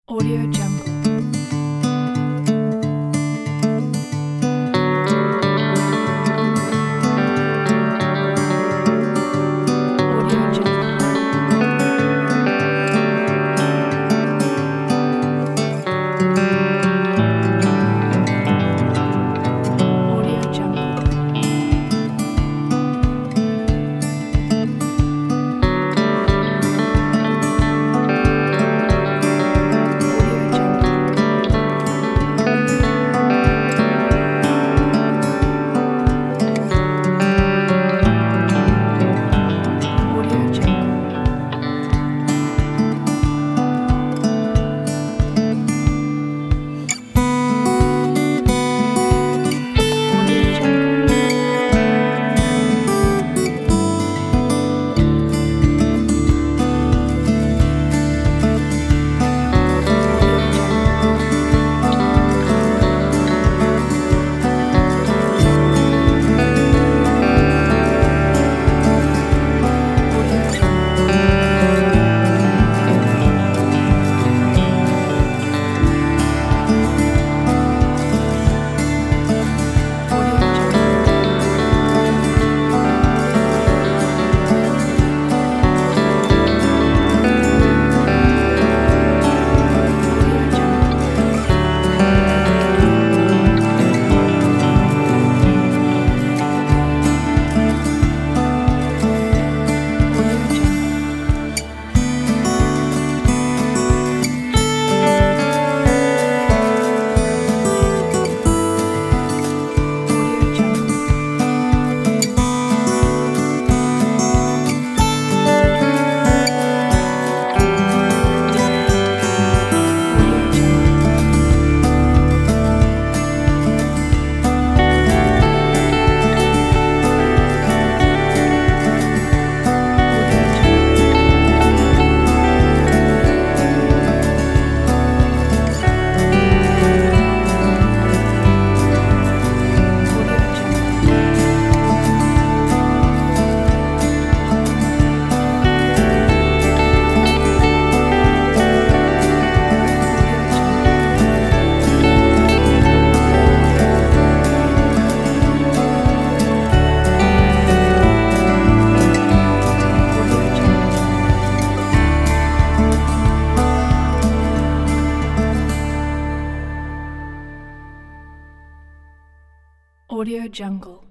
Audio Jungle. Audio Jungle. Audio Jungle. Audio Jungle. Audio Jungle. Audio Jungle. Audio Jungle. Audio Jungle. Audio Jungle. Audio Jungle. Audio Jungle. Audio Jungle. Audio Jungle. Audio Jungle. Audio Jungle. Audio Jungle. Audio Jungle. Audio Jungle.